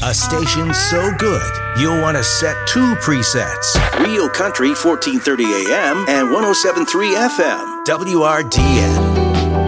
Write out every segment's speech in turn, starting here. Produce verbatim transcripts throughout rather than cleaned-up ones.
A station so good, you'll want to set two presets. Real Country, fourteen thirty A M and one oh seven point three F M. W R D N.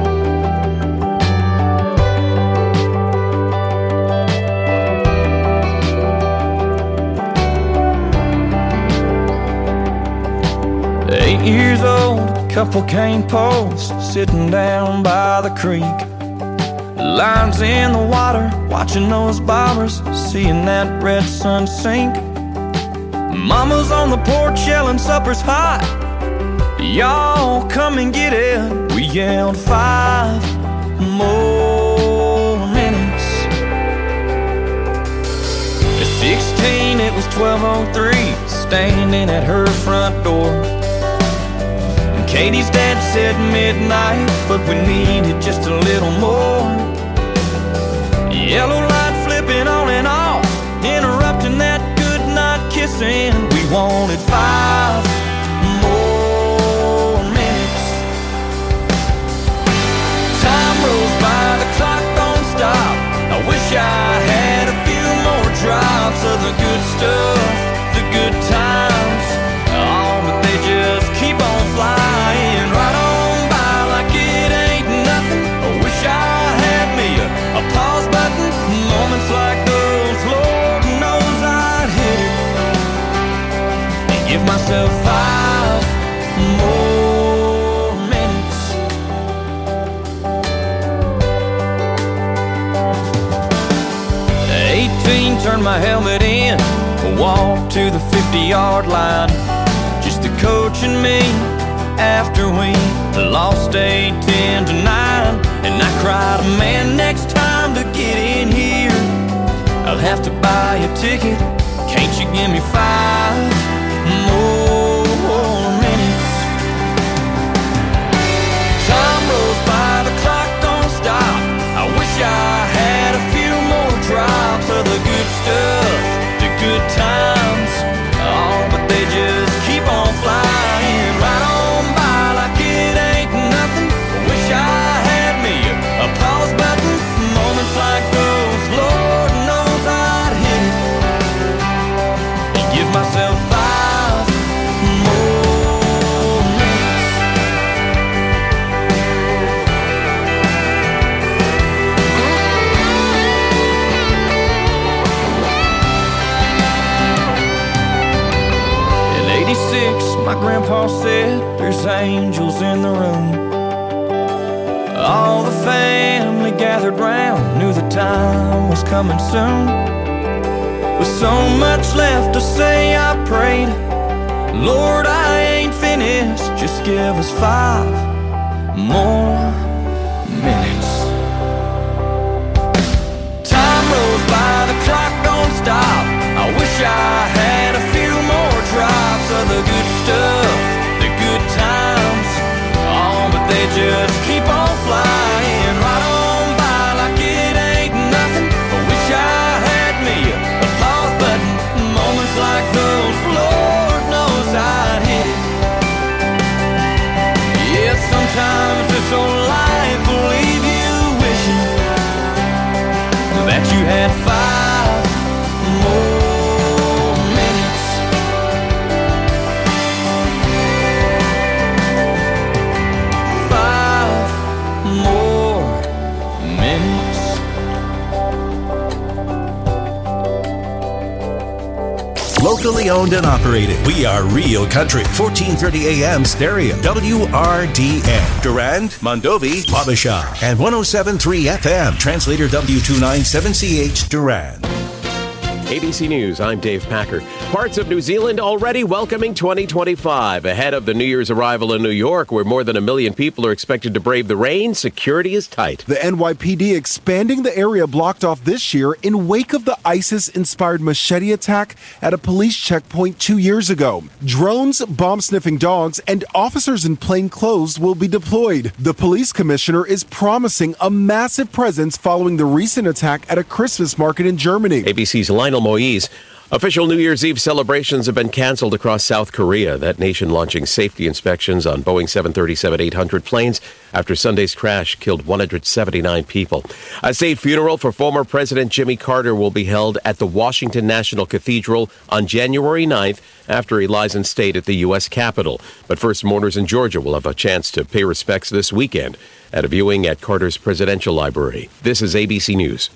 Eight years old, couple cane posts sitting down by the creek. Lines in the water, watching those bobbers, seeing that red sun sink. Mama's on the porch yelling supper's hot. Y'all come and get it. We yelled five more minutes. At sixteen, it was twelve oh three, standing at her front door. Katie's dad said midnight, but we needed just a little more. Yellow light flipping on and off, interrupting that good night kissing. We wanted five more minutes. Time rolls by, the clock don't stop. I wish I had a few more drops of the good stuff, the good times. Oh, but they just keep on flying right on by like it ain't nothing. I wish I had me a, a pause button. Moments like those, Lord knows I'd hit it and give myself five more minutes. eighteen, turned my helmet in, walked to the fifty-yard line. Just the coach and me after we lost eight ten to nine. And I cried, man, next time to get in here I'll have to buy a ticket. Can't you give me five more minutes? Time rolls by, the clock don't stop. I wish I had a few more drops of the good stuff, the good times. Oh, but they just keep on flying right on by like it ain't nothing. Wish I had me a, a pause button. Moments like those, Lord knows I'd hit it and give myself five more minutes. In eighty-six, my grandpa said there's angels in the room. All the family gathered round, knew the time was coming soon. With so much left to say, I prayed, Lord, I ain't finished, just give us five more minutes. Time rolls by, the clock don't stop. I wish I had a few more drops of the good stuff, the good times. Oh, but they just keep on flying right on by like it ain't nothing. I wish I had me a, a pause button. Moments like those, Lord knows I'd hit it. Yeah, sometimes this old life will leave you wishing that you had five more. Locally owned and operated. We are Real Country, fourteen thirty A M stereo. W R D N. Durand, Mondovi, Wabasha. And one oh seven point three F M. Translator W two ninety-seven C H, Durand. A B C News, I'm Dave Packer. Parts of New Zealand already welcoming twenty twenty-five. Ahead of the New Year's arrival in New York, where more than a million people are expected to brave the rain, security is tight. The N Y P D expanding the area blocked off this year in wake of the ISIS-inspired machete attack at a police checkpoint two years ago. Drones, bomb-sniffing dogs, and officers in plain clothes will be deployed. The police commissioner is promising a massive presence following the recent attack at a Christmas market in Germany. A B C's Lionel Moise. Official New Year's Eve celebrations have been canceled across South Korea, that nation launching safety inspections on Boeing seven thirty-seven eight hundred planes after Sunday's crash killed one hundred seventy-nine people. A state funeral for former President Jimmy Carter will be held at the Washington National Cathedral on January ninth after he lies in state at the U S Capitol. But first, mourners in Georgia will have a chance to pay respects this weekend at a viewing at Carter's Presidential Library. This is A B C News.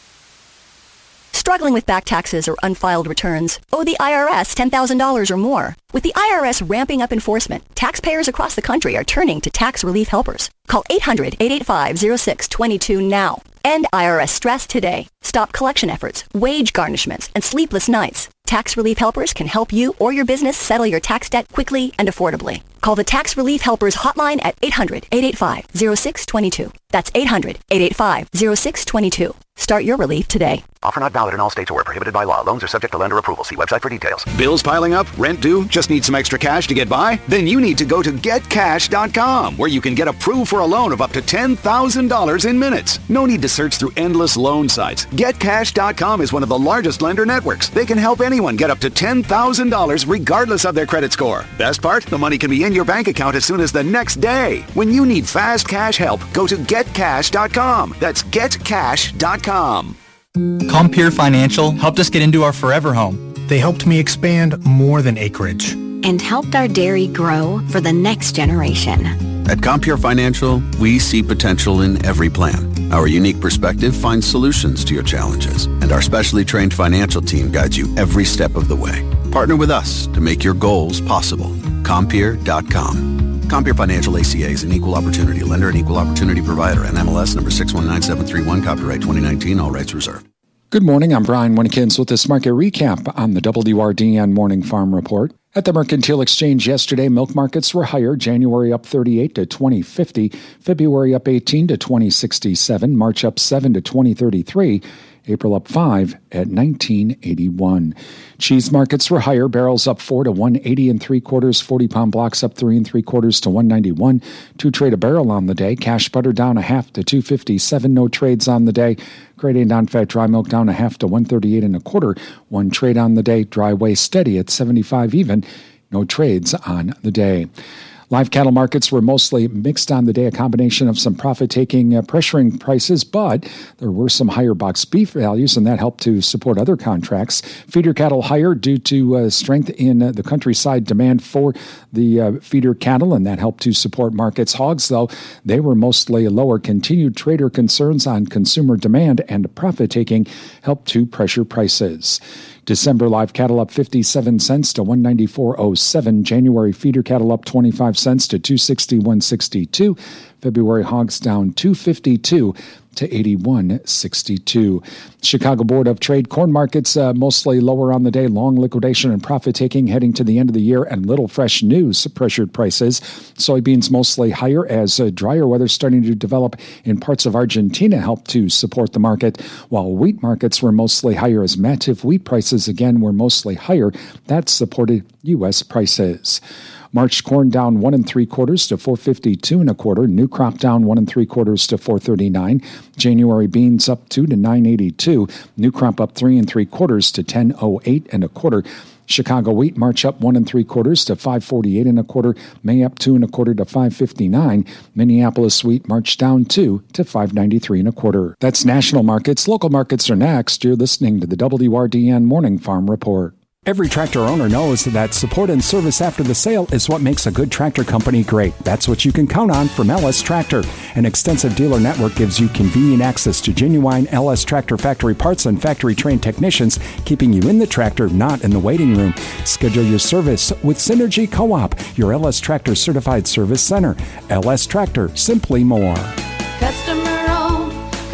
Struggling with back taxes or unfiled returns? Owe the I R S ten thousand dollars or more? With the I R S ramping up enforcement, taxpayers across the country are turning to tax relief helpers. Call eight hundred, eight eight five, oh six two two now. End I R S stress today. Stop collection efforts, wage garnishments, and sleepless nights. Tax relief helpers can help you or your business settle your tax debt quickly and affordably. Call the Tax Relief Helpers hotline at eight hundred, eight eight five, oh six two two. That's eight hundred, eight eight five, oh six two two. Start your relief today. Offer not valid in all states or where prohibited by law. Loans are subject to lender approval. See website for details. Bills piling up? Rent due? Just need some extra cash to get by? Then you need to go to get cash dot com, where you can get approved for a loan of up to ten thousand dollars in minutes. No need to search through endless loan sites. get cash dot com is one of the largest lender networks. They can help anyone get up to ten thousand dollars regardless of their credit score. Best part? The money can be in your bank account as soon as the next day. When you need fast cash help, go to get cash dot com. That's get cash dot com. Compeer Financial helped us get into our forever home. They helped me expand more than acreage. And helped our dairy grow for the next generation. At Compeer Financial, we see potential in every plan. Our unique perspective finds solutions to your challenges, and our specially trained financial team guides you every step of the way. Partner with us to make your goals possible. Compeer dot com. Compeer Financial A C A is an equal opportunity lender and equal opportunity provider, and M L S number six one nine seven three one, copyright twenty nineteen, all rights reserved. Good morning, I'm Brian Winnekins with this market recap on the W R D N Morning Farm Report. At the Mercantile Exchange yesterday, milk markets were higher. January up thirty-eight to twenty fifty, February up eighteen to twenty sixty-seven, March up seven to twenty thirty-three, April up five at nineteen eighty-one. Cheese markets were higher. Barrels up four to one eighty and three quarters. forty pound blocks up three and three quarters to one ninety-one. Two trade a barrel on the day. Cash butter down a half to two fifty-seven. No trades on the day. Grade A non-fat dry milk down a half to one thirty-eight and a quarter. One trade on the day. Dry whey steady at seventy-five even. No trades on the day. Live cattle markets were mostly mixed on the day, a combination of some profit-taking, uh, pressuring prices, but there were some higher box beef values, and that helped to support other contracts. Feeder cattle higher due to uh, strength in uh, the countryside demand for the uh, feeder cattle, and that helped to support markets. Hogs, though, they were mostly lower. Continued trader concerns on consumer demand and profit-taking helped to pressure prices. December live cattle up fifty-seven cents to one ninety-four oh seven. January feeder cattle up twenty-five cents to two sixty-one sixty-two. February hogs down two fifty-two to eighty-one sixty-two. Chicago Board of Trade corn markets uh, mostly lower on the day. Long liquidation and profit taking heading to the end of the year, and little fresh news pressured prices. Soybeans mostly higher as uh, drier weather starting to develop in parts of Argentina helped to support the market, while wheat markets were mostly higher as Matif wheat prices again were mostly higher. That supported U S prices. March corn down one and three quarters to four fifty-two and a quarter. New crop down one and three quarters to four thirty-nine. January beans up two to nine eighty-two. New crop up three and three quarters to ten oh eight and a quarter. Chicago wheat March up one and three quarters to five forty-eight and a quarter. May up two and a quarter to five fifty-nine. Minneapolis wheat March down two to five ninety-three and a quarter. That's national markets. Local markets are next. You're listening to the W R D N Morning Farm Report. Every tractor owner knows that support and service after the sale is what makes a good tractor company great. That's what you can count on from L S Tractor. An extensive dealer network gives you convenient access to genuine L S Tractor factory parts and factory-trained technicians, keeping you in the tractor, not in the waiting room. Schedule your service with Synergy Co-op, your L S Tractor certified service center. L S Tractor, simply more. Customer-owned,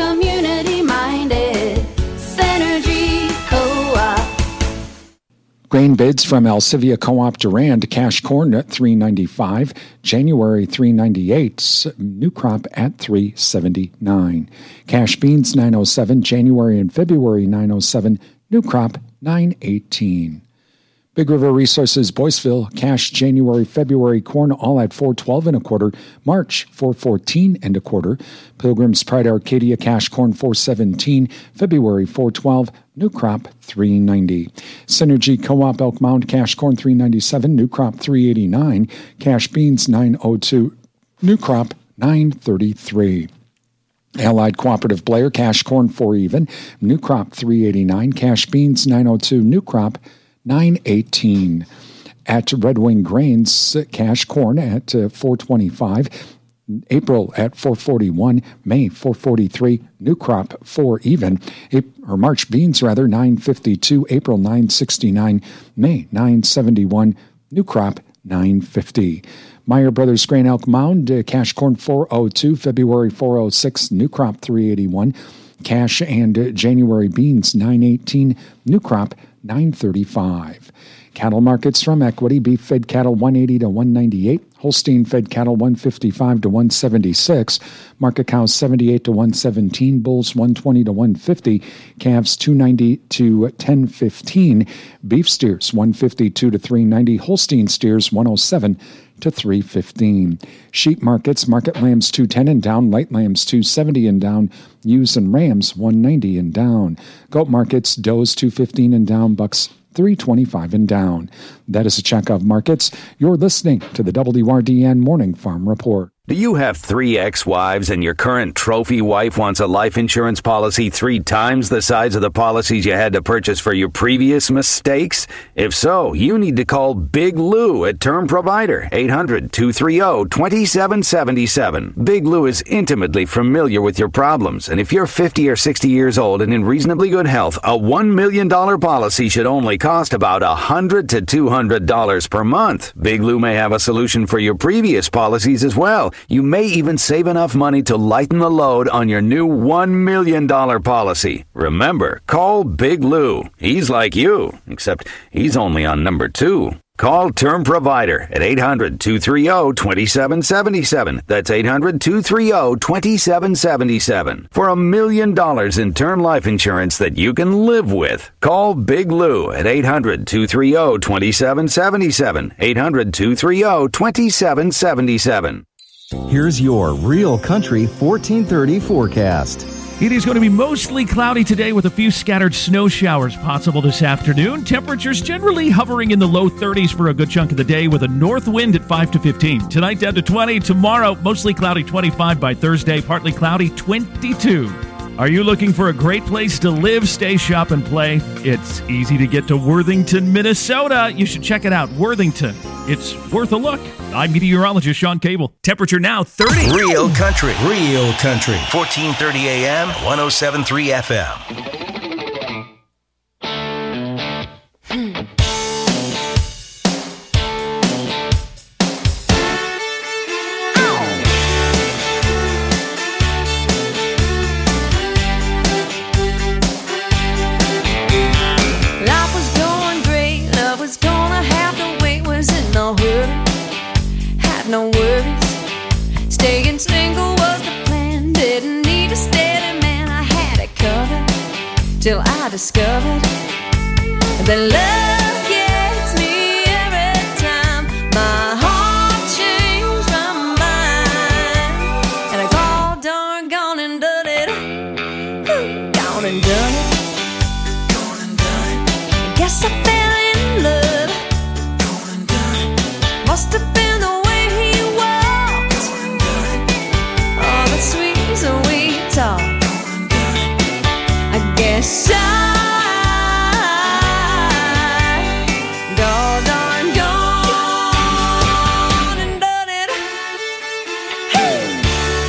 community-minded, Synergy Co-op. Grain bids from Alcivia Co-op Durand. Cash corn at three ninety-five. January three ninety-eight. New crop at three seventy-nine. Cash beans nine oh seven. January and February nine oh seven. New crop nine eighteen. Big River Resources, Boyceville, cash January, February corn all at four twelve and a quarter. March, four fourteen and a quarter. Pilgrim's Pride Arcadia, cash corn four seventeen. February, four twelve. New crop, three ninety. Synergy Co-op Elk Mound, cash corn three ninety-seven. New crop, three eighty-nine. Cash beans, nine oh two. New crop, nine thirty-three. Allied Cooperative Blair, cash corn four even. New crop, three eighty-nine. Cash beans, nine oh two. New crop, nine eighteen. At Red Wing Grains, cash corn at uh, four twenty-five. April at four forty-one. May four forty-three. New crop four even. April, or March beans rather nine fifty-two. April nine sixty-nine. May nine seventy-one. New crop nine fifty. Meyer Brothers Grain Elk Mound, uh, cash corn four oh two. February four oh six. New crop three eighty-one. Cash and uh, January beans nine eighteen. New crop nine thirty-five. Cattle markets from Equity. Beef fed cattle one eighty to one ninety-eight. Holstein fed cattle one fifty-five to one seventy-six. Market cows seventy-eight to one seventeen. Bulls one twenty to one fifty. Calves two ninety to ten fifteen. Beef steers one fifty-two to three ninety. Holstein steers one oh seven to three fifteen. Sheep markets, market lambs two ten and down, light lambs two seventy and down, ewes and rams one ninety and down. Goat markets, does two fifteen and down, bucks three twenty-five and down. That is a check of markets. You're listening to the W R D N Morning Farm Report. Do you have three ex-wives and your current trophy wife wants a life insurance policy three times the size of the policies you had to purchase for your previous mistakes? If so, you need to call Big Lou at Term Provider, eight hundred, two three zero, two seven seven seven. Big Lou is intimately familiar with your problems, and if you're fifty or sixty years old and in reasonably good health, a one million dollars policy should only cost about one hundred to two hundred dollars per month. Big Lou may have a solution for your previous policies as well. You may even save enough money to lighten the load on your new one million dollars policy. Remember, call Big Lou. He's like you, except he's only on number two. Call Term Provider at eight hundred, two three zero, two seven seven seven. That's eight hundred, two three zero, two seven seven seven. For a million dollars in term life insurance that you can live with. Call Big Lou at eight hundred, two three zero, two seven seven seven. eight hundred, two three zero, two seven seven seven. Here's your Real Country fourteen thirty forecast. It is going to be mostly cloudy today with a few scattered snow showers possible this afternoon. Temperatures generally hovering in the low thirties for a good chunk of the day with a north wind at five to fifteen. Tonight down to twenty. Tomorrow, mostly cloudy, twenty-five by Thursday. Partly cloudy, twenty-two. Are you looking for a great place to live, stay, shop, and play? It's easy to get to Worthington, Minnesota. You should check it out, Worthington. It's worth a look. I'm meteorologist Sean Cable. Temperature now thirty. Real country, real country. fourteen thirty A M, one oh seven point three F M. Hmm. No worries, staying single was the plan. Didn't need a steady man, I had it covered till I discovered that love gets me every time. My heart changed my mind, and I called darn gone and done it. Ooh, gone and done it. Gone and done it. Guess I fell in love. Gone and done it. Must have been the sweet talk. I guess I go darn gone and done it. Hey.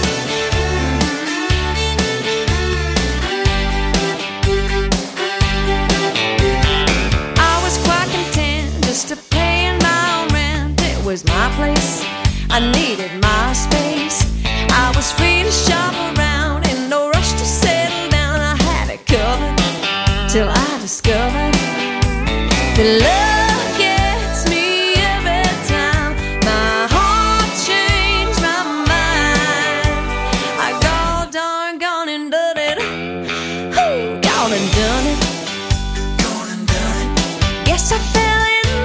I was quite content just to pay my own rent. It was my place. I needed my space. I was free to shop around, in no rush to settle down. I had it covered till I discovered that love gets me every time. My heart changed my mind. I go darn gone and done it. Ooh, gone and done it. Gone and done it. Guess I fell in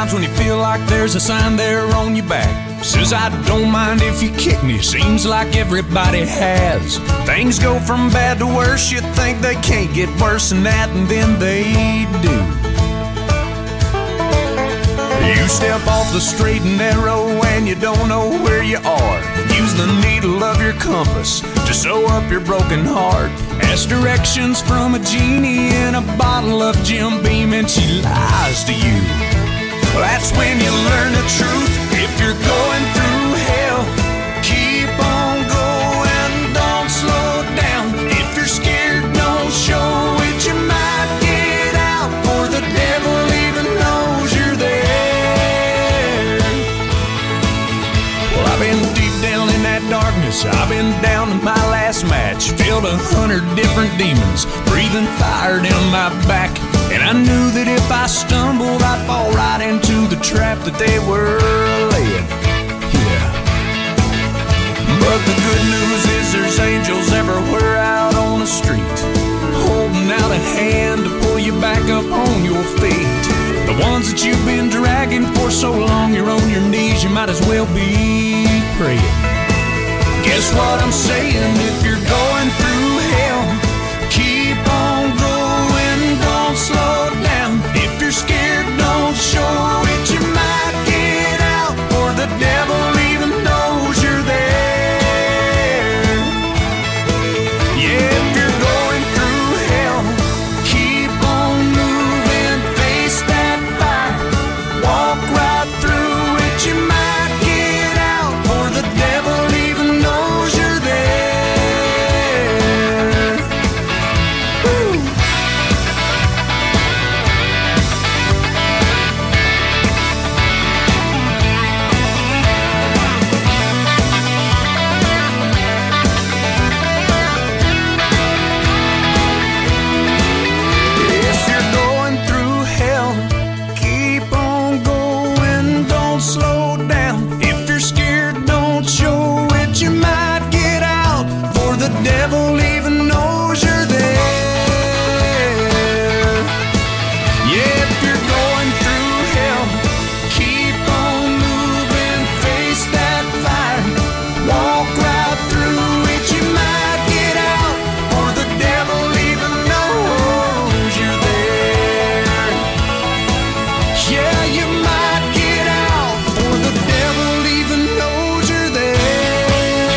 times when you feel like there's a sign there on your back. Says I don't mind if you kick me, seems like everybody has. Things go from bad to worse, you think they can't get worse than that, and then they do. You step off the straight and narrow and you don't know where you are. Use the needle of your compass to sew up your broken heart. Ask directions from a genie in a bottle of Jim Beam and she lies to you. That's when you learn the truth. If you're going through hell, keep on going, don't slow down. If you're scared, don't show it. You might get out, for the devil even knows you're there. Well, I've been deep down in that darkness, I've been down to my last match. Filled a hundred different demons, breathing fire down my back. And I knew that if I stumbled, I'd fall right into the trap that they were laying. Yeah. But the good news is there's angels everywhere out on the street, holding out a hand to pull you back up on your feet. The ones that you've been dragging for so long, you're on your knees, you might as well be praying. Guess what I'm saying? If you're going through hell, keep on going, don't slow down. If you're scared, don't show it. You might get out, for the devil even knows you're there. Yeah, if you're going through hell, keep on moving, face that fire, walk right through it. You might get out, for the devil even knows you're there. Woo. If you're going through hell, keep on going, don't slow down. If you're scared, don't show it. You might get out, for the devil even knows you're there. Yeah, if you're going through hell, keep on moving, face that fire, walk right through it. You might get out, for the devil even knows you're there. Yeah, you might get out, for the devil even knows you're there.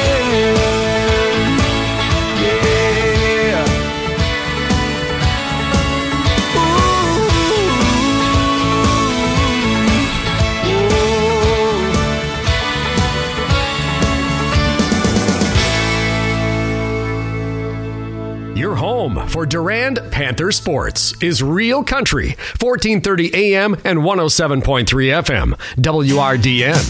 Yeah. Your home for Durand Panther Sports is Real Country, fourteen thirty A M and one oh seven point three F M, W R D N.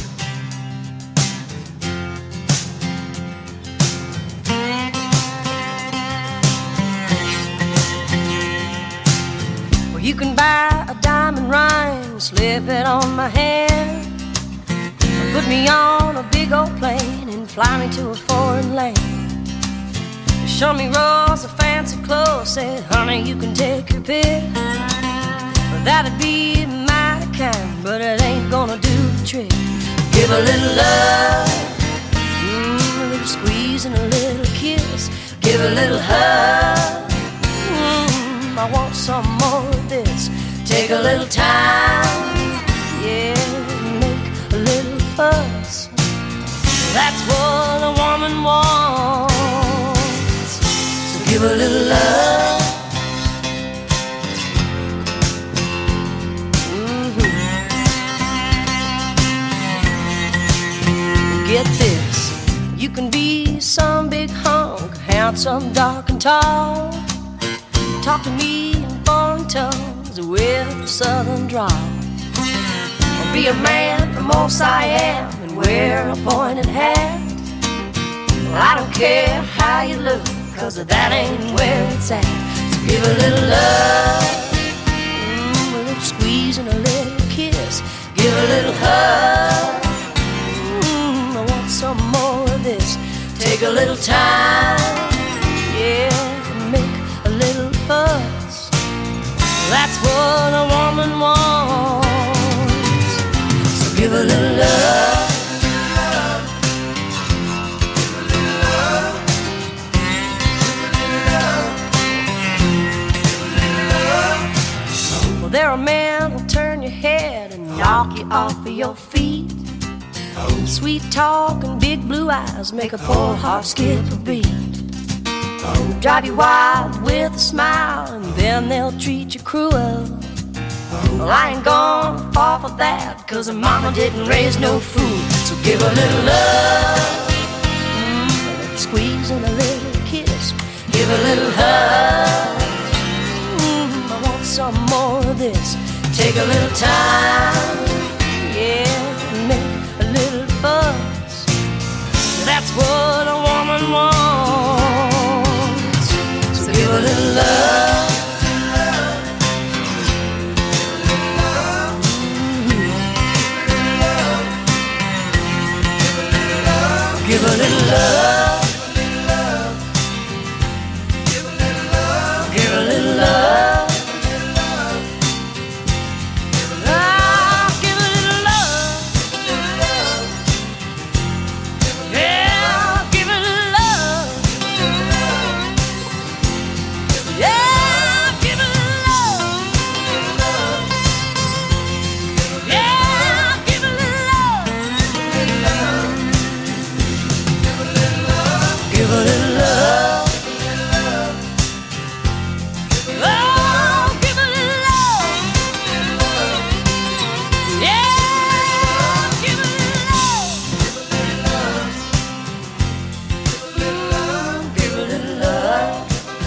Well, you can buy a diamond ring, slip it on my hand, or put me on a big old plane and fly me to a foreign land. Show me rolls of fancy clothes, said, honey, you can take your pick. Well, that'd be mighty kind, but it ain't gonna do the trick. Give a little love, mm, a little squeeze and a little kiss. Give a little hug, mm, I want some more of this. Take a little time, yeah, make a little fuss. That's what a woman wants. Give a little love, mm-hmm. Get this, you can be some big hunk, handsome, dark and tall. Talk to me in foreign tongues with a southern drawl. Or be a man from old Siam and wear a pointed hat. Well, I don't care how you look, 'cause that ain't where it's at. So give a little love, mm, a little squeeze and a little kiss. Give a little hug, mm, I want some more of this. Take a little time, yeah, and make a little fuss. That's what a woman wants. where a man will turn your head and knock you off of your feet. Sweet talk and big blue eyes make a poor heart skip a beat. Drive you wild with a smile and then they'll treat you cruel. Well, I ain't gonna fall for that, cause her mama didn't raise no fool. So give a little love, mm, a little squeeze and a little kiss. Give a little hug, mm, I want some more of this. Take a little time, yeah, make a little fuss. That's what a woman wants. So give a little love. Give a little love, give a little love, give a little love, oh, give a little love, yeah, give a little love, yeah, give a little love, yeah, give a little love. Give a little love. Oh, give a little love. Yeah, give a little love. Give a little love.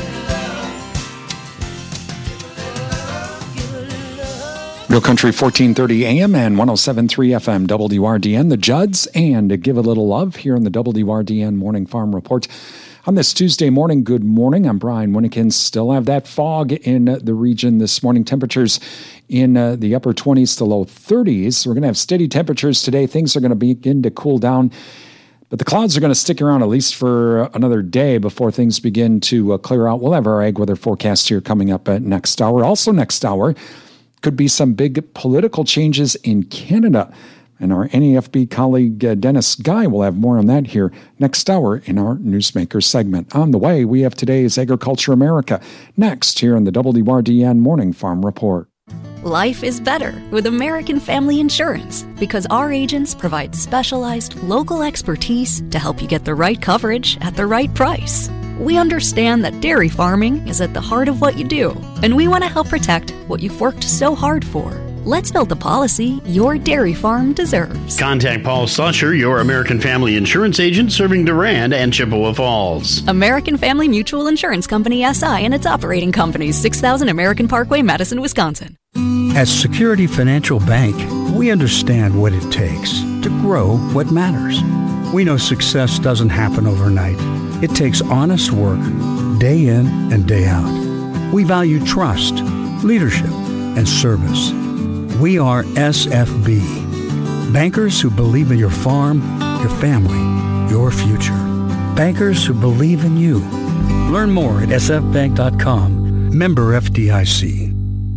Real Country fourteen thirty A M and one oh seven point three F M W R D N, the Judds, and Give a Little Love here in the W R D N Morning Farm Report. On this Tuesday morning, good morning. I'm Brian Winnikins. Still have that fog in the region this morning. Temperatures in uh, the upper twenties to low thirties. We're going to have steady temperatures today. Things are going to begin to cool down. But the clouds are going to stick around at least for another day before things begin to uh, clear out. We'll have our ag weather forecast here coming up at next hour. Also next hour, could be some big political changes in Canada. And our N A F B colleague, uh, Dennis Guy, will have more on that here next hour in our Newsmaker segment. On the way, we have today's Agriculture America. Next, here in the W R D N Morning Farm Report. Life is better with American Family Insurance because our agents provide specialized local expertise to help you get the right coverage at the right price. We understand that dairy farming is at the heart of what you do, and we want to help protect what you've worked so hard for. Let's build the policy your dairy farm deserves. Contact Paul Slusher, your American Family Insurance agent serving Durand and Chippewa Falls. American Family Mutual Insurance Company, S I, and its operating companies, six thousand American Parkway, Madison, Wisconsin. At Security Financial Bank, we understand what it takes to grow what matters. We know success doesn't happen overnight. It takes honest work, day in and day out. We value trust, leadership, and service. We are S F B, bankers who believe in your farm, your family, your future. Bankers who believe in you. Learn more at s f bank dot com. Member F D I C.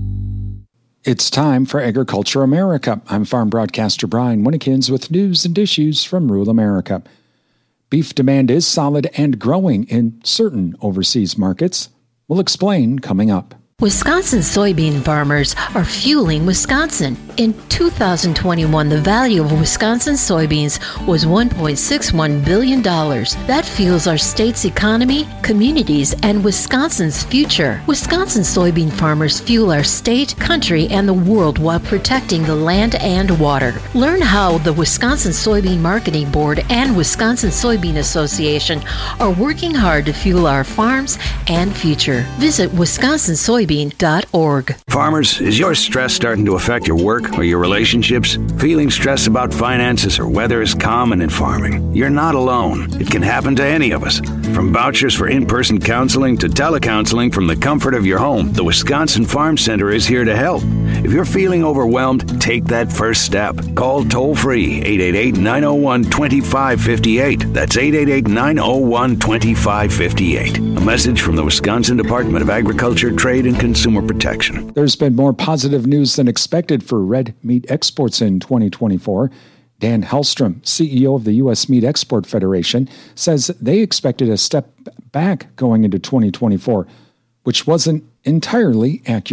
It's time for Agriculture America. I'm farm broadcaster Brian Winnikins with news and issues from rural America. Beef demand is solid and growing in certain overseas markets. We'll explain coming up. Wisconsin soybean farmers are fueling Wisconsin. In two thousand twenty-one, the value of Wisconsin soybeans was one point six one billion dollars. That fuels our state's economy, communities, and Wisconsin's future. Wisconsin soybean farmers fuel our state, country, and the world while protecting the land and water. Learn how the Wisconsin Soybean Marketing Board and Wisconsin Soybean Association are working hard to fuel our farms and future. Visit wisconsin soybean dot org. Farmers, is your stress starting to affect your work or your relationships? Feeling stressed about finances or weather is common in farming. You're not alone. It can happen to any of us. From vouchers for in-person counseling to telecounseling from the comfort of your home, the Wisconsin Farm Center is here to help. If you're feeling overwhelmed, take that first step. Call toll-free eight eight eight, nine oh one, two five five eight. That's eight eight eight, nine oh one, two five five eight. A message from the Wisconsin Department of Agriculture, Trade, and Consumer Protection. There's been more positive news than expected for red meat exports in twenty twenty-four. Dan Hellstrom, C E O of the U S Meat Export Federation, says they expected a step back going into twenty twenty-four, which wasn't entirely accurate.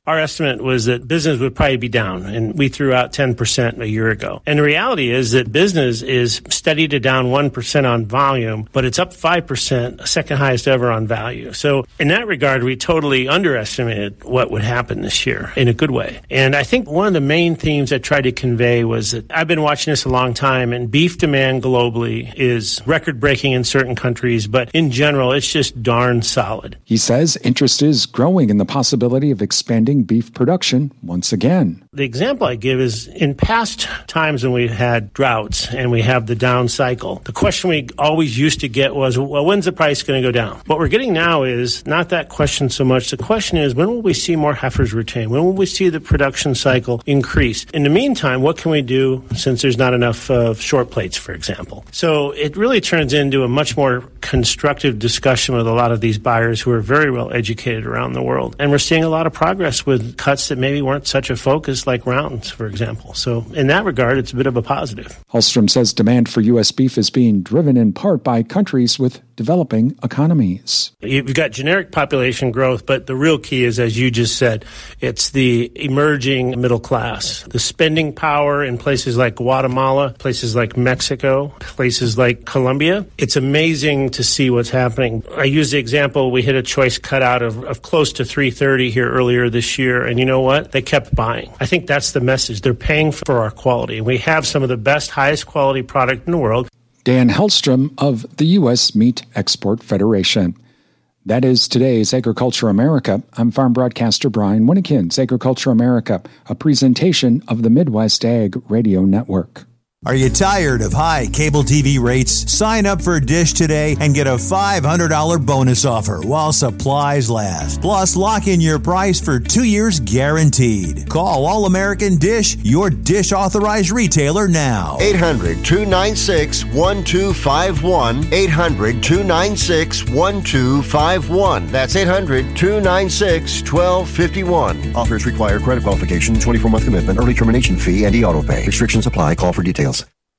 Our estimate was that business would probably be down, and we threw out ten percent a year ago. And the reality is that business is steady to down one percent on volume, but it's up five percent, second highest ever on value. So in that regard, we totally underestimated what would happen this year in a good way. And I think one of the main themes I tried to convey was that I've been watching this a long time, and beef demand globally is record-breaking in certain countries, but in general, it's just darn solid. He says interest is growing in the possibility of expanding beef production once again. The example I give is in past times when we had droughts and we have the down cycle, the question we always used to get was, well, when's the price going to go down? What we're getting now is not that question so much. The question is, when will we see more heifers retained? When will we see the production cycle increase? In the meantime, what can we do since there's not enough uh, short plates, for example? So it really turns into a much more constructive discussion with a lot of these buyers who are very well educated around the world. And we're seeing a lot of progress with cuts that maybe weren't such a focus, like rounds, for example. So in that regard, it's a bit of a positive. Hallstrom says demand for U S beef is being driven in part by countries with developing economies. You've got generic population growth, but the real key is, as you just said, it's the emerging middle class. The spending power in places like Guatemala, places like Mexico, places like Colombia. It's amazing to see what's happening. I use the example, we hit a choice cutout of, of close to three thirty here earlier this year, and you know what? They kept buying. I think that's the message. They're paying for our quality. We have some of the best, highest quality product in the world. Dan Hellstrom of the U S Meat Export Federation. That is today's Agriculture America. I'm farm broadcaster Brian Winnikins, Agriculture America, a presentation of the Midwest Ag Radio Network. Are you tired of high cable T V rates? Sign up for Dish today and get a five hundred dollars bonus offer while supplies last. Plus, lock in your price for two years guaranteed. Call All American Dish, your Dish authorized retailer now. eight hundred, two nine six, one two five one. eight hundred, two nine six, one two five one. That's eight hundred, two nine six, one two five one. Offers require credit qualification, twenty-four month commitment, early termination fee, and e-auto pay. Restrictions apply. Call for details.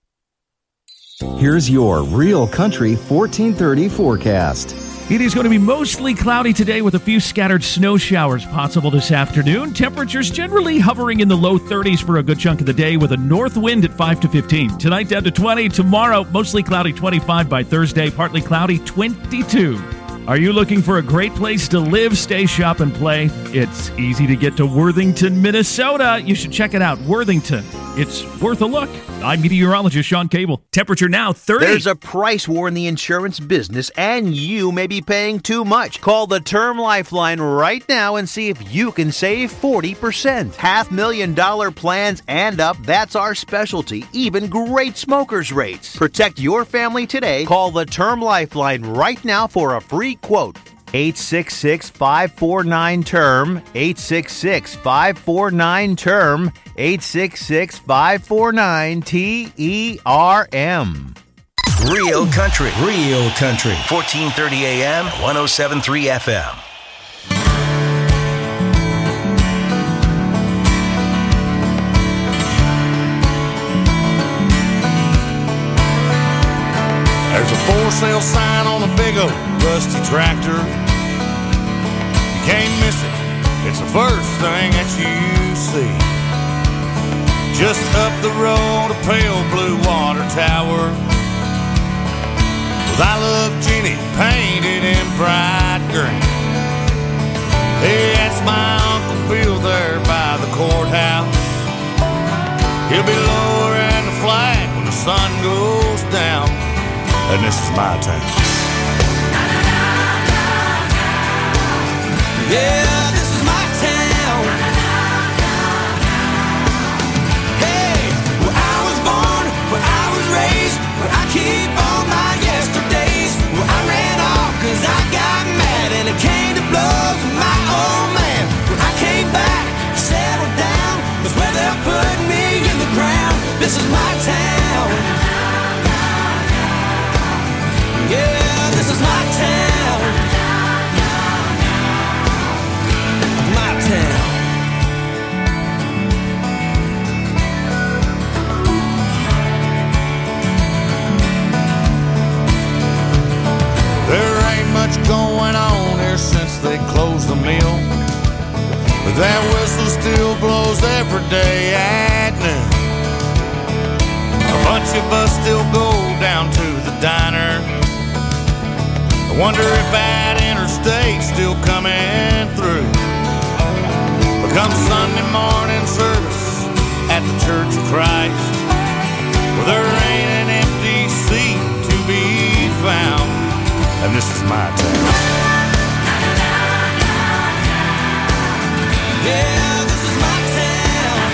Here's your Real Country fourteen thirty forecast. It is going to be mostly cloudy today with a few scattered snow showers possible this afternoon. Temperatures generally hovering in the low thirties for a good chunk of the day with a north wind at five to fifteen. Tonight down to twenty. Tomorrow, mostly cloudy twenty-five by Thursday, partly cloudy twenty-two. Are you looking for a great place to live, stay, shop, and play? It's easy to get to Worthington, Minnesota. You should check it out, Worthington. It's worth a look. I'm meteorologist Sean Cable. Temperature now thirty. There's a price war in the insurance business, and you may be paying too much. Call the Term Lifeline right now and see if you can save forty percent. Half million dollar plans and up, that's our specialty. Even great smokers rates. Protect your family today. Call the Term Lifeline right now for a free quote. eight six six, five four nine, T E R M. eight six six, five four nine, T E R M. eight six six, five four nine, T E R M. Real Country. Real Country. fourteen thirty A M, one oh seven point three F M. There's a for sale sign on a big old rusty tractor. You can't miss it. It's the first thing that you see. Just up the road, a pale blue water tower with I Love Jenny painted in bright green. Hey, that's my Uncle Bill there by the courthouse. He'll be lowering the flag when the sun goes down. And this is my town. Yeah, this is my town. Hey, where I was born, where I was raised, where I keep all my yesterdays, where I ran off cause I got mad and it came to blows with my old man. When I came back, settled down, was where they're putting me in the ground. This is my town. Yeah, this is my town. but that whistle still blows every day at noon. A bunch of us still go down to the diner. I wonder if that interstate's still coming through. But come Sunday morning service at the Church of Christ, well, there ain't an empty seat to be found, and this is my town. Yeah, this is my town.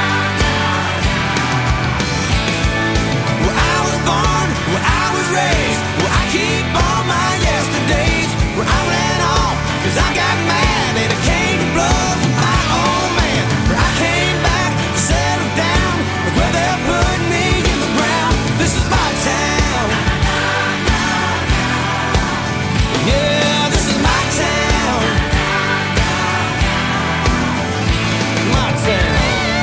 Where I was born, where I was raised, where I keep all my yesterdays, where I ran off, cause I got mad and it came to blows with my old man. Where I came back, settled down, with where they put me in the ground. This is my town. Yeah, this is my town. My town.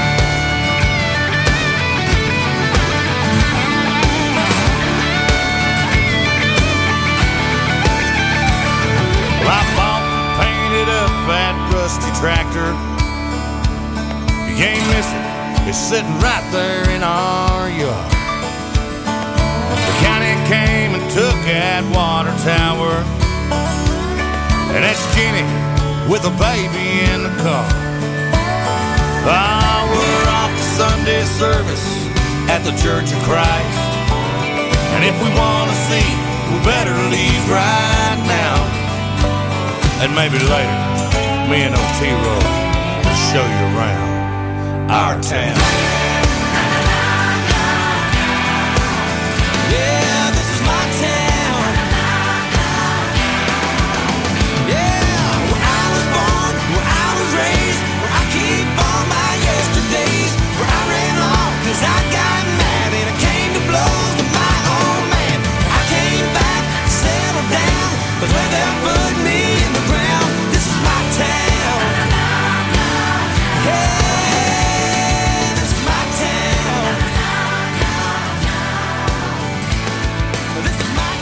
Well, I bought and painted up that rusty tractor. You can't miss it. It's sitting right there in our yard. The county came and took that water tower, and that's Jenny with a baby in the car. Ah, we're off to Sunday service at the Church of Christ, and if we want to see, we better leave right now. And maybe later, me and Otero will show you around our town. Yeah, this is my town. Yeah, where I was born, where I was raised, where I keep all my yesterdays, where I ran off cause I got mad and it came to blows with my old man. I came back, settled down, but where they put me in the ground. This is my town. Yeah, this is my town. This is my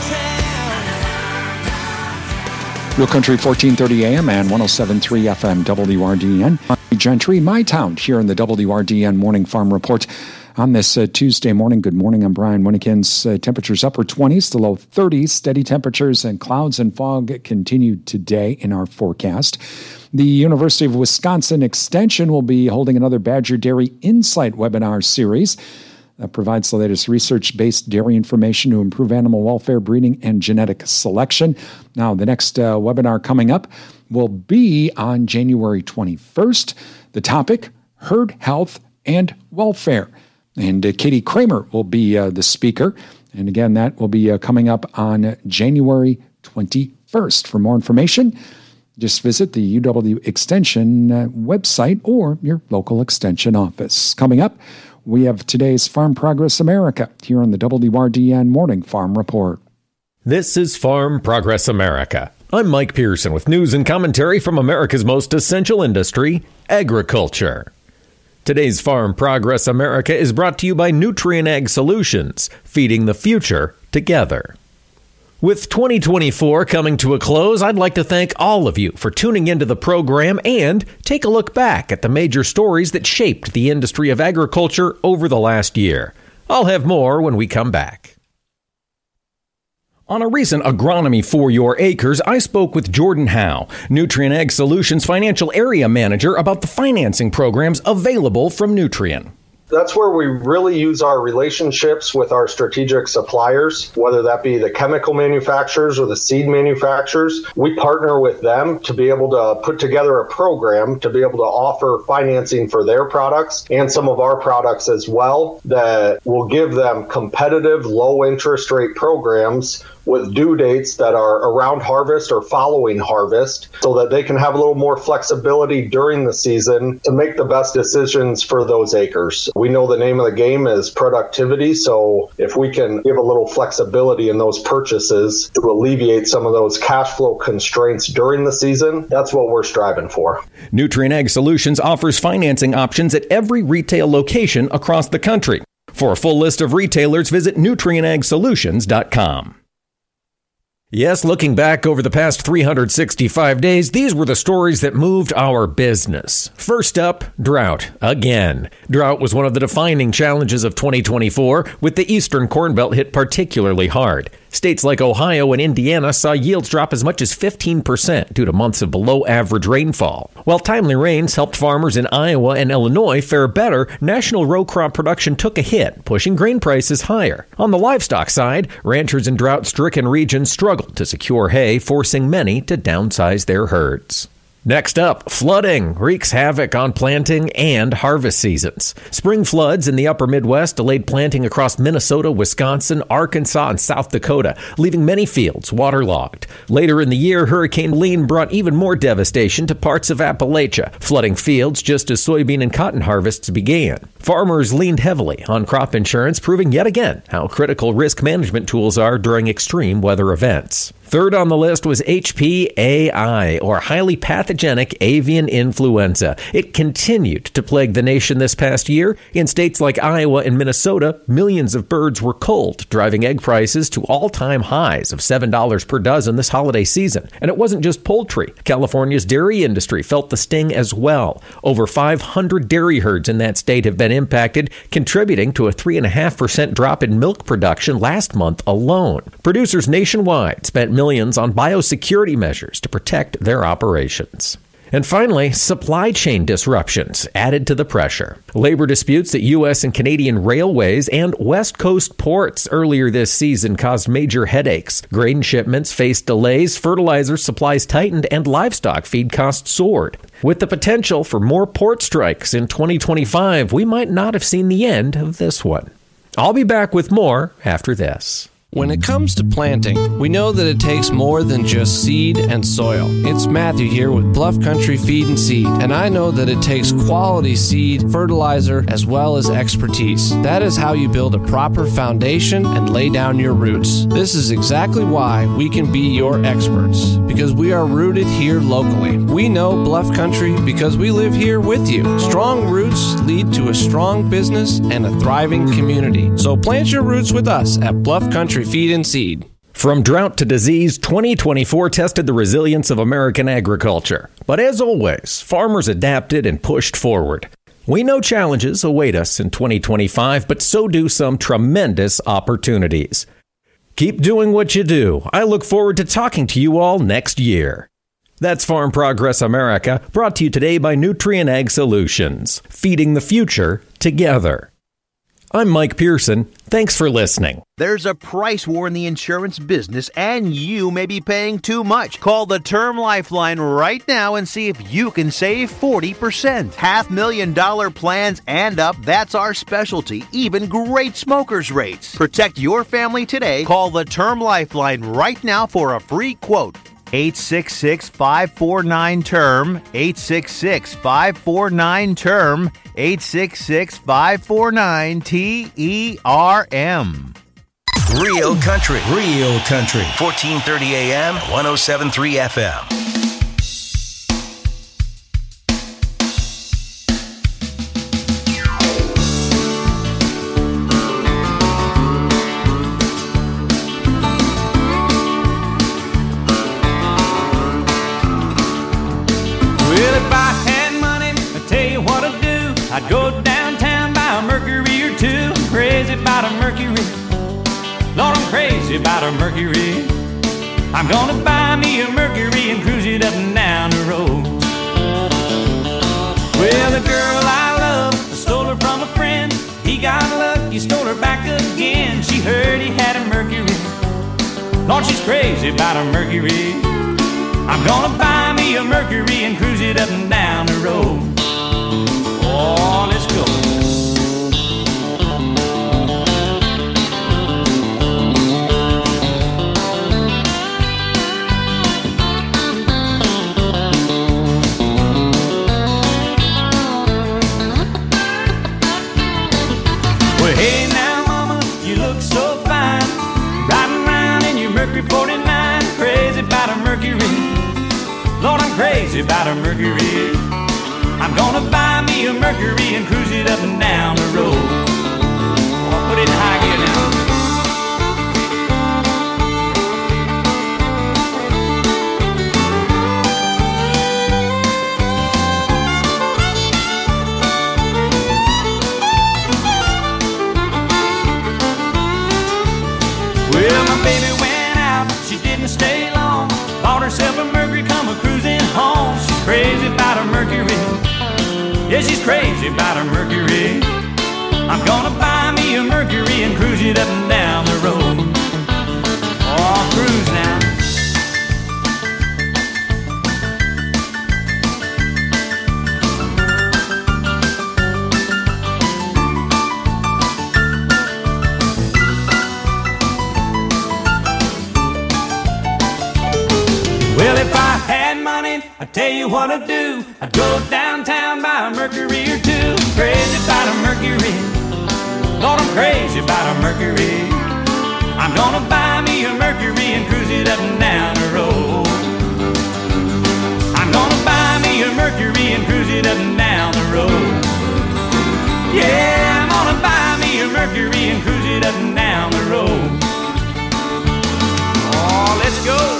town. Real Country fourteen thirty A M and one oh seven point three F M W R D N. Gentry, my town, here in the W R D N Morning Farm Report on this uh, Tuesday morning. Good morning. I'm Brian Winnekins. Uh, temperatures upper twenties to low thirties. Steady temperatures and clouds and fog continued today in our forecast. The University of Wisconsin Extension will be holding another Badger Dairy Insight webinar series that provides the latest research-based dairy information to improve animal welfare, breeding, and genetic selection. Now, the next uh, webinar coming up will be on January twenty-first. The topic, herd health and welfare. And uh, Katie Kramer will be uh, the speaker. And again, that will be uh, coming up on January twenty-first. For more information, just visit the U W Extension uh, website or your local Extension office. Coming up, we have today's Farm Progress America here on the W R D N Morning Farm Report. This is Farm Progress America. I'm Mike Pearson with news and commentary from America's most essential industry, agriculture. Today's Farm Progress America is brought to you by Nutrien Ag Solutions, feeding the future together. With twenty twenty-four coming to a close, I'd like to thank all of you for tuning into the program and take a look back at the major stories that shaped the industry of agriculture over the last year. I'll have more when we come back. On a recent Agronomy for Your Acres, I spoke with Jordan Howe, Nutrien Ag Solutions Financial Area Manager, about the financing programs available from Nutrien. That's where we really use our relationships with our strategic suppliers, whether that be the chemical manufacturers or the seed manufacturers. We partner with them to be able to put together a program to be able to offer financing for their products and some of our products as well that will give them competitive low interest rate programs with due dates that are around harvest or following harvest so that they can have a little more flexibility during the season to make the best decisions for those acres. We know the name of the game is productivity, so if we can give a little flexibility in those purchases to alleviate some of those cash flow constraints during the season, that's what we're striving for. Nutrien Ag Solutions offers financing options at every retail location across the country. For a full list of retailers, visit Nutrien Ag Solutions dot com. Yes, looking back over the past three hundred sixty-five days, these were the stories that moved our business. First up, drought. Again. Drought was one of the defining challenges of twenty twenty-four, with the eastern Corn Belt hit particularly hard. States like Ohio and Indiana saw yields drop as much as fifteen percent due to months of below-average rainfall. While timely rains helped farmers in Iowa and Illinois fare better, national row crop production took a hit, pushing grain prices higher. On the livestock side, ranchers in drought-stricken regions struggled to secure hay, forcing many to downsize their herds. Next up, flooding wreaks havoc on planting and harvest seasons. Spring floods in the upper Midwest delayed planting across Minnesota, Wisconsin, Arkansas, and South Dakota, leaving many fields waterlogged. Later in the year, Hurricane Helene brought even more devastation to parts of Appalachia, flooding fields just as soybean and cotton harvests began. Farmers leaned heavily on crop insurance, proving yet again how critical risk management tools are during extreme weather events. Third on the list was H P A I, or highly pathogenic avian influenza. It continued to plague the nation this past year. In states like Iowa and Minnesota, millions of birds were culled, driving egg prices to all-time highs of seven dollars per dozen this holiday season. And it wasn't just poultry. California's dairy industry felt the sting as well. Over five hundred dairy herds in that state have been impacted, contributing to a three point five percent drop in milk production last month alone. Producers nationwide spent millions on biosecurity measures to protect their operations. And finally, supply chain disruptions added to the pressure. Labor disputes at U S and Canadian railways and West Coast ports earlier this season caused major headaches. Grain shipments faced delays, fertilizer supplies tightened, and livestock feed costs soared. With the potential for more port strikes in twenty twenty-five, we might not have seen the end of this one. I'll be back with more after this. When it comes to planting, we know that it takes more than just seed and soil. It's Matthew here with Bluff Country Feed and Seed, and I know that it takes quality seed, fertilizer, as well as expertise. That is how you build a proper foundation and lay down your roots. This is exactly why we can be your experts, because we are rooted here locally. We know Bluff Country because we live here with you. Strong roots lead to a strong business and a thriving community. So plant your roots with us at Bluff Country Feed and Seed. From drought to disease, twenty twenty-four tested the resilience of American agriculture. But as always, farmers adapted and pushed forward. We know challenges await us in twenty twenty-five, but so do some tremendous opportunities. Keep doing what you do. I look forward to talking to you all next year. That's Farm Progress America, brought to you today by Nutrien Ag Solutions, feeding the future together. I'm Mike Pearson. Thanks for listening. There's a price war in the insurance business, and you may be paying too much. Call the Term Lifeline right now and see if you can save forty percent. Half million dollar plans and up, that's our specialty. Even great smokers rates. Protect your family today. Call the Term Lifeline right now for a free quote. eight six six, five four nine, T E R M, eight six six, five four nine, T E R M, eight six six, five four nine, T E R M. Real Country, Real Country, fourteen thirty A M, one oh seven point three F M. I'd go downtown, buy a Mercury or two. Crazy about a Mercury. Lord, I'm crazy about a Mercury. I'm gonna buy me a Mercury and cruise it up and down the road. Well, the girl I love, I stole her from a friend. He got lucky, stole her back again. She heard he had a Mercury. Lord, she's crazy about a Mercury. I'm gonna buy me a Mercury and cruise it up and down the road. Oh, let's go. Well, hey now, mama, you look so fine. Riding around in your Mercury forty-nine. Crazy about a Mercury. Lord, I'm crazy about a Mercury. I'm gonna buy me a Mercury and cruise it up and down the road. Oh, put it in high gear now. about her Mercury. Yeah, she's crazy about her Mercury. I'm gonna buy me a Mercury and cruise it up and down the road. Oh, cruise now. Well, if I had money, I'd tell you what I'd do. I'd go downtown, buy a Mercury or two. Crazy about a Mercury. Lord, I'm crazy about a Mercury. I'm gonna buy me a Mercury and cruise it up and down the road. I'm gonna buy me a Mercury and cruise it up and down the road. Yeah, I'm gonna buy me a Mercury and cruise it up and down the road. Oh, let's go.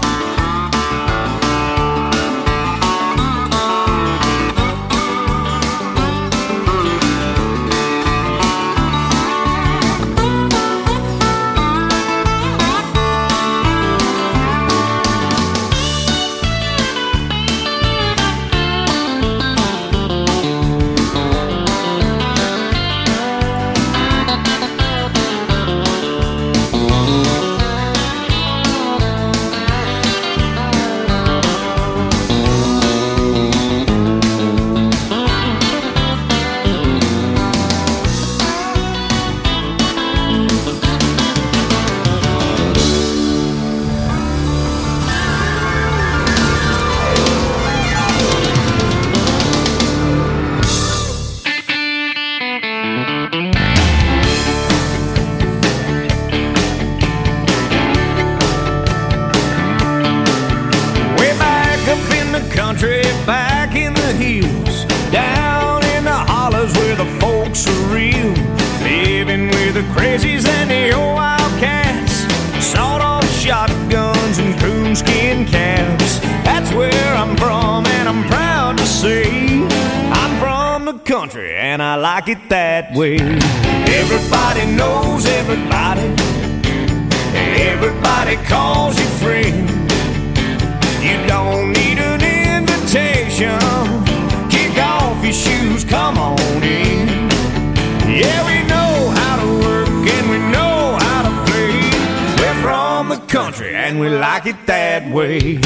Back in the hills, down in the hollers where the folks are real, living with the crazies and the old wildcats, sawed-off shotguns and coonskin caps. That's where I'm from, and I'm proud to say I'm from the country, and I like it that way. Everybody knows everybody, everybody calls you friend. You don't need an invitation. Kick off your shoes, come on in. Yeah, we know how to work and we know how to play. We're from the country and we like it that way.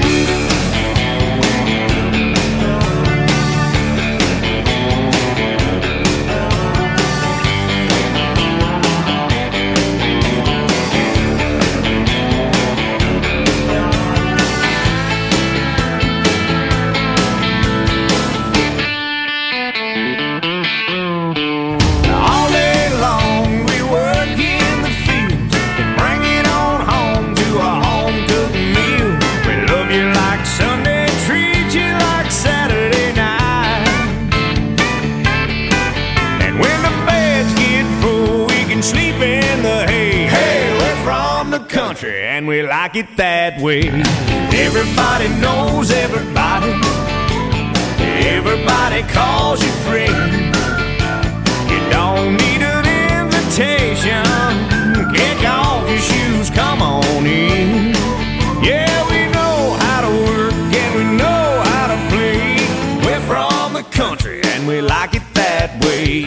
And we like it that way. Everybody knows everybody, everybody calls you friend. You don't need an invitation. Kick off your shoes, come on in. Yeah, we know how to work and we know how to play. We're from the country and we like it that way.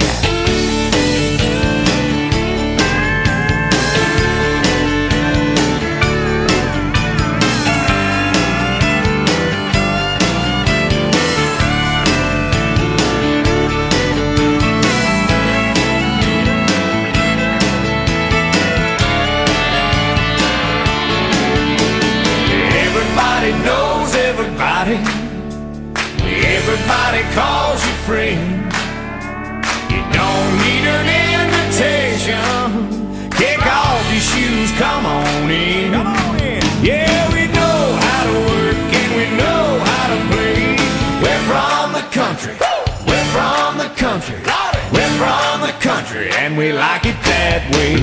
Everybody calls you friend. You don't need an invitation. Kick off your shoes, come on in. Come on in. Yeah, we know how to work and we know how to play. We're from the country. We're from the country. We're from the country and we like it that way.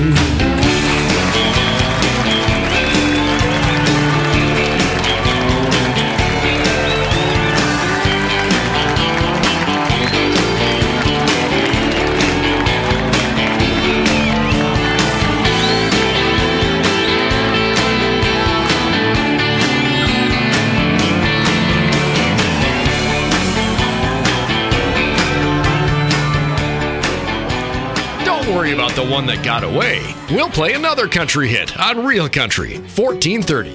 worry about the one that got away. We'll play another country hit on Real Country, fourteen thirty.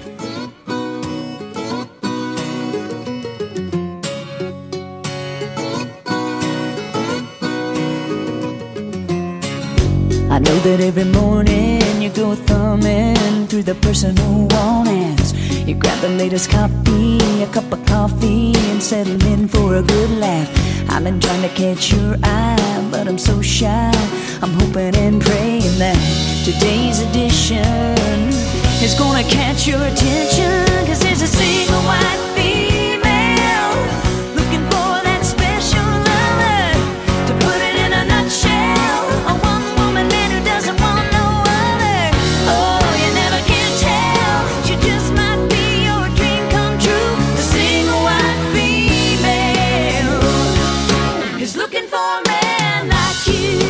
I know that every morning you go thumbing through the personal warnings. You grab the latest copy, a cup of coffee, and settle in for a good laugh. I've been trying to catch your eye, but I'm so shy. I'm hoping and praying that today's edition is gonna catch your attention. Cause there's a single white female looking for that special lover. To put it in a nutshell, a one-woman man who doesn't want no other. Oh, you never can tell, she just might be your dream come true. The single white female is looking for a man like you.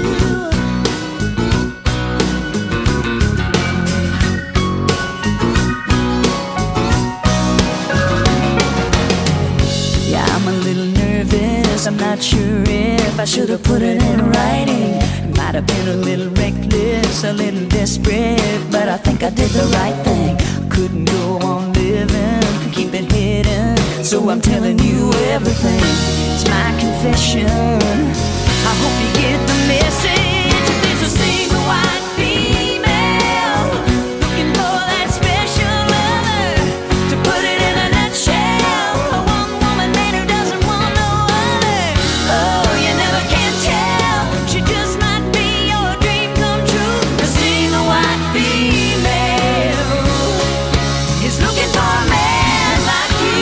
Yeah, I'm a little nervous, I'm not sure if I should have put it in writing. It might have been a little reckless, a little desperate, but I think I did the right thing. I couldn't go on living, keep it hidden, so I'm telling you everything. It's my confession, I hope you get the message. There's a single white female looking for that special lover. To put it in a nutshell, a one-woman man who doesn't want no other. Oh, you never can tell, she just might be your dream come true. The single white female is looking for a man like you.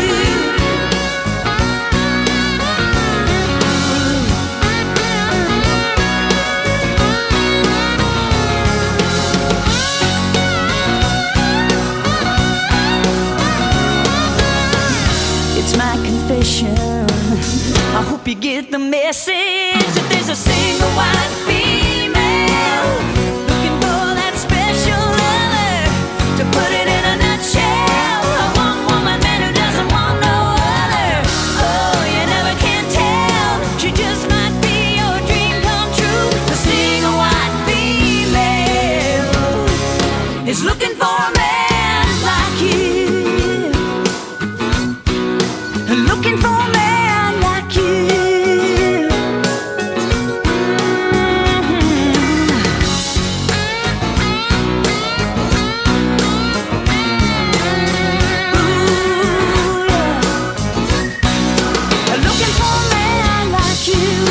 It's my confession, I hope you get the message. That there's a single white female looking for that special lover. To put it in a nutshell, a one-woman man who doesn't want no other. Oh, you never can tell, she just might be your dream come true. The single white female is looking for a man like you. Looking for a man like you. Looking for a man like you.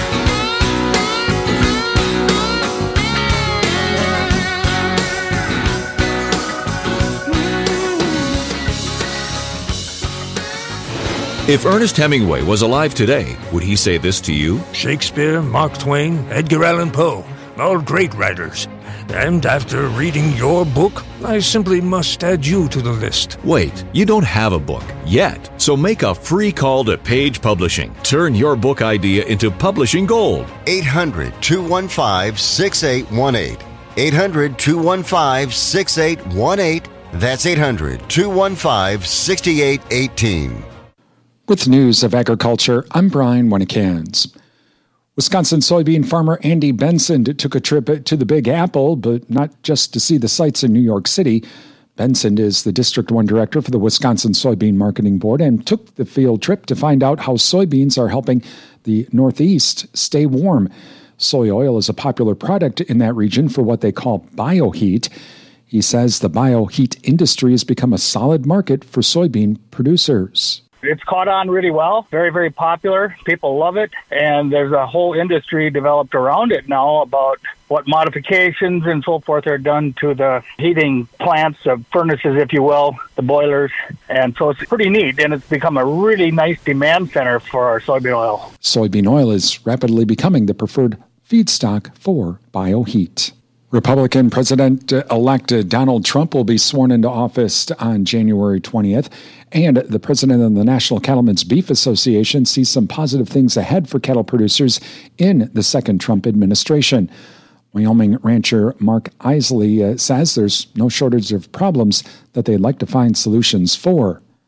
If Ernest Hemingway was alive today, would he say this to you? Shakespeare, Mark Twain, Edgar Allan Poe, all great writers. And after reading your book, I simply must add you to the list. Wait, you don't have a book yet, so make a free call to Page Publishing. Turn your book idea into publishing gold. eight hundred, two one five, six eight one eight. eight hundred, two one five, six eight one eight. That's eight hundred, two one five, six eight one eight. With news of agriculture, I'm Brian Winnikins. Wisconsin soybean farmer Andy Benson took a trip to the Big Apple, but not just to see the sights in New York City. Benson is the District one Director for the Wisconsin Soybean Marketing Board and took the field trip to find out how soybeans are helping the Northeast stay warm. Soy oil is a popular product in that region for what they call bioheat. He says the bioheat industry has become a solid market for soybean producers. It's caught on really well, very, very popular. People love it, and there's a whole industry developed around it now about what modifications and so forth are done to the heating plants, the furnaces, if you will, the boilers. And so it's pretty neat, and it's become a really nice demand center for our soybean oil. Soybean oil is rapidly becoming the preferred feedstock for bioheat. Republican President-elect Donald Trump will be sworn into office on January twentieth, and the president of the National Cattlemen's Beef Association sees some positive things ahead for cattle producers in the second Trump administration. Wyoming rancher Mark Isley uh, says there's no shortage of problems that they'd like to find solutions for.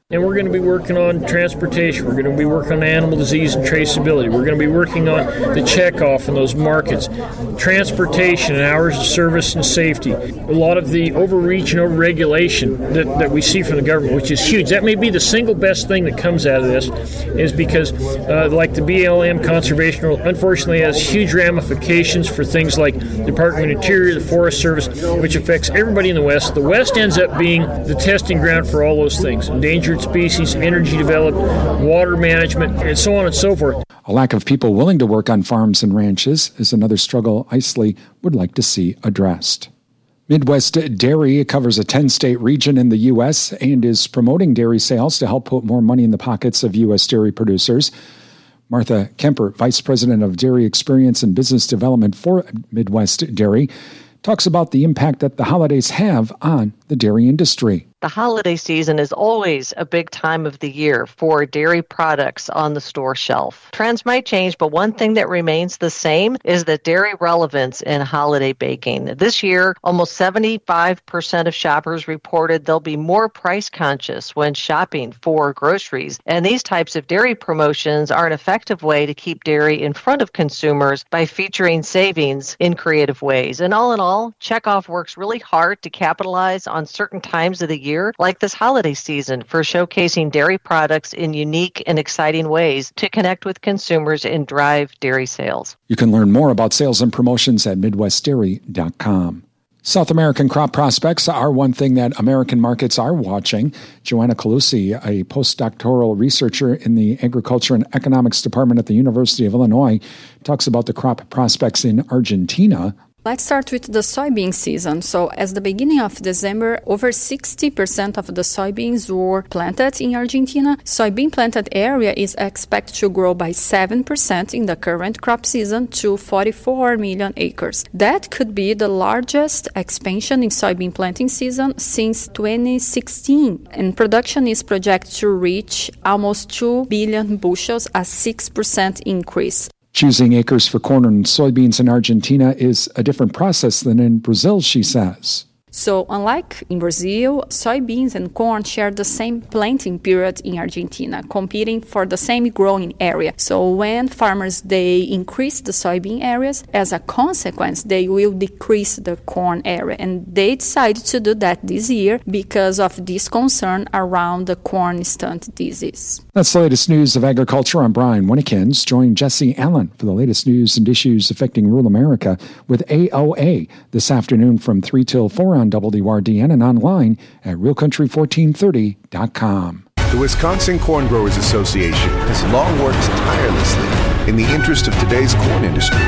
And we're going to be working on transportation. We're going to be working on animal disease and traceability. We're going to be working on the checkoff in those markets. Transportation and hours of service and safety. A lot of the overreach and overregulation that, that we see from the government, which is huge. That may be the single best thing that comes out of this, is because uh, like the B L M conservation rule, unfortunately has huge ramifications for things like the Department of Interior, the Forest Service, which affects everybody in the West. The West ends up being the testing ground for all those things. Endangered species, energy development, water management, and so on and so forth. A lack of people willing to work on farms and ranches is another struggle Isley would like to see addressed. Midwest Dairy covers a ten-state region in the U S and is promoting dairy sales to help put more money in the pockets of U S dairy producers. Martha Kemper, Vice President of Dairy Experience and Business Development for Midwest Dairy, talks about the impact that the holidays have on the dairy industry. The holiday season is always a big time of the year for dairy products on the store shelf. Trends might change, but one thing that remains the same is the dairy relevance in holiday baking. This year, almost seventy-five percent of shoppers reported they'll be more price conscious when shopping for groceries. And these types of dairy promotions are an effective way to keep dairy in front of consumers by featuring savings in creative ways. And all in all, Checkoff works really hard to capitalize on certain times of the year, like this holiday season, for showcasing dairy products in unique and exciting ways to connect with consumers and drive dairy sales. You can learn more about sales and promotions at midwest dairy dot com. South American crop prospects are one thing that American markets are watching. Joanna Calusi, a postdoctoral researcher in the Agriculture and Economics Department at the University of Illinois, talks about the crop prospects in Argentina. Let's start with the soybean season. So at the beginning of December, over sixty percent of the soybeans were planted in Argentina. Soybean planted area is expected to grow by seven percent in the current crop season to forty-four million acres. That could be the largest expansion in soybean planting season since twenty sixteen. And production is projected to reach almost two billion bushels, a six percent increase. Choosing acres for corn and soybeans in Argentina is a different process than in Brazil, she says. So unlike in Brazil, soybeans and corn share the same planting period in Argentina, competing for the same growing area. So when farmers, they increase the soybean areas, as a consequence, they will decrease the corn area. And they decided to do that this year because of this concern around the corn stunt disease. That's the latest news of agriculture. I'm Brian Winnikins. Join Jesse Allen for the latest news and issues affecting rural America with A O A this afternoon from three till four on W D R D N and online at real country fourteen thirty dot com. The Wisconsin Corn Growers Association has long worked tirelessly in the interest of today's corn industry.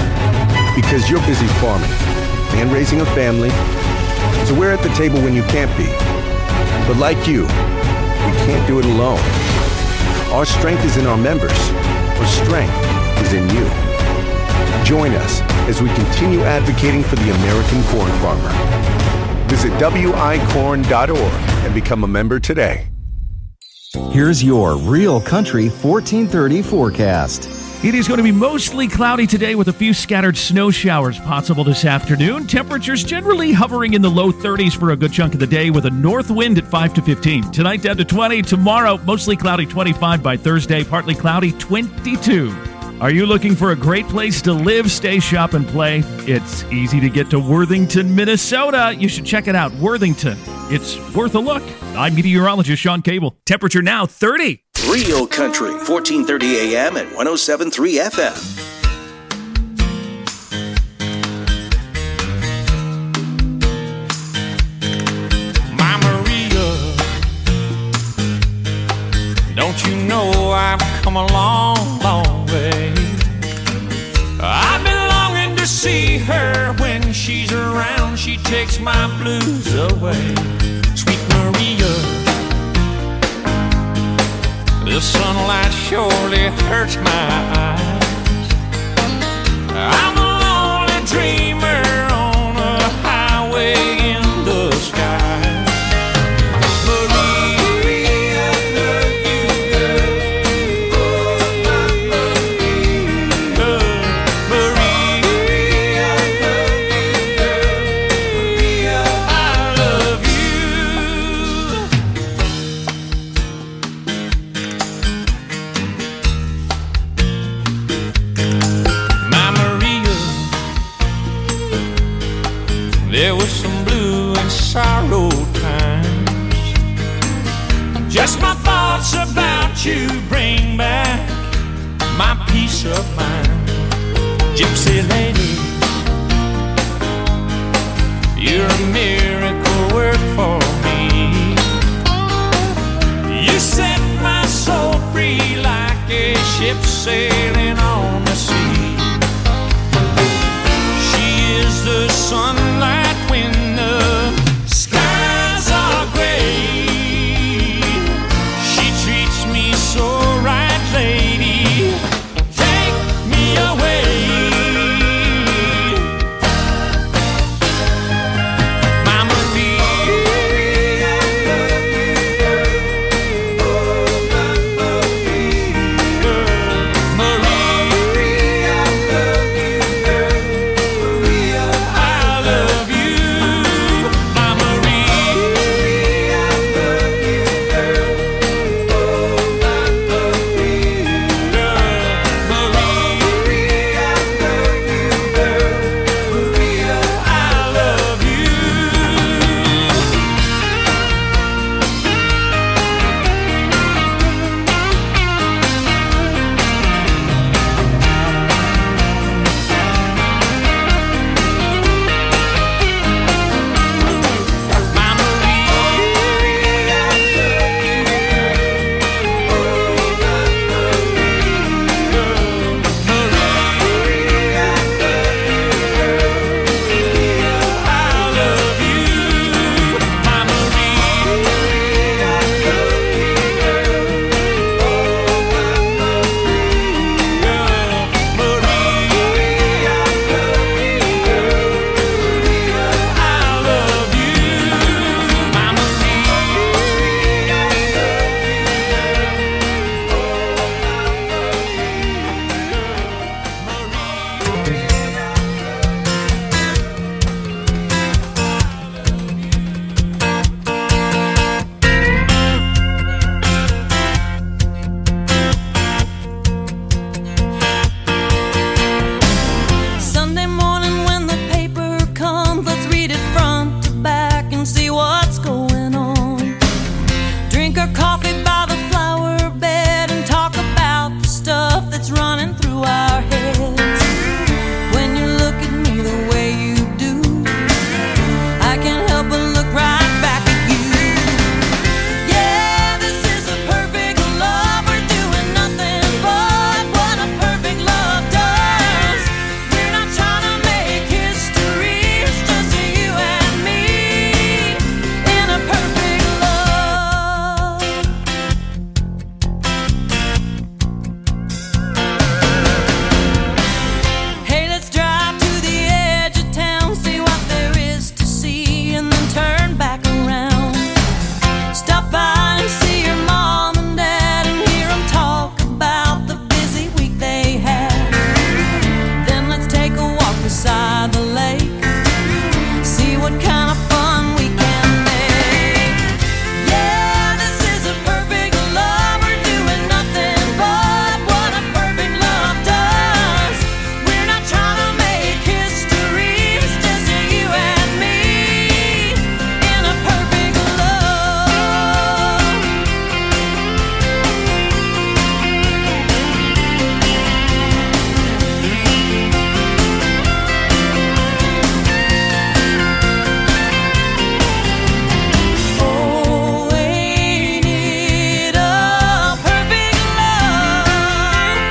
Because you're busy farming and raising a family, so we're at the table when you can't be. But like you, we can't do it alone. Our strength is in our members. Our strength is in you. Join us as we continue advocating for the American corn farmer. Visit W I corn dot org and become a member today. Here's your Real Country fourteen thirty forecast. It is going to be mostly cloudy today with a few scattered snow showers possible this afternoon. Temperatures generally hovering in the low thirties for a good chunk of the day with a north wind at five to fifteen. Tonight down to twenty. Tomorrow, mostly cloudy twenty-five by Thursday, partly cloudy twenty-two. Are you looking for a great place to live, stay, shop, and play? It's easy to get to Worthington, Minnesota. You should check it out, Worthington. It's worth a look. I'm meteorologist Sean Cable. Temperature now thirty. Real Country, fourteen thirty A M and one oh seven point three F M. Don't you know I've come a long, long way? I've been longing to see her. When she's around, she takes my blues away. Sweet Maria, the sunlight surely hurts my eyes. I'm a lonely dreamer on a highway in the sky. Won't you bring back my peace of mind? Gypsy lady, you're a miracle work for me. You set my soul free like a ship sailing on the sea. She is the sunlight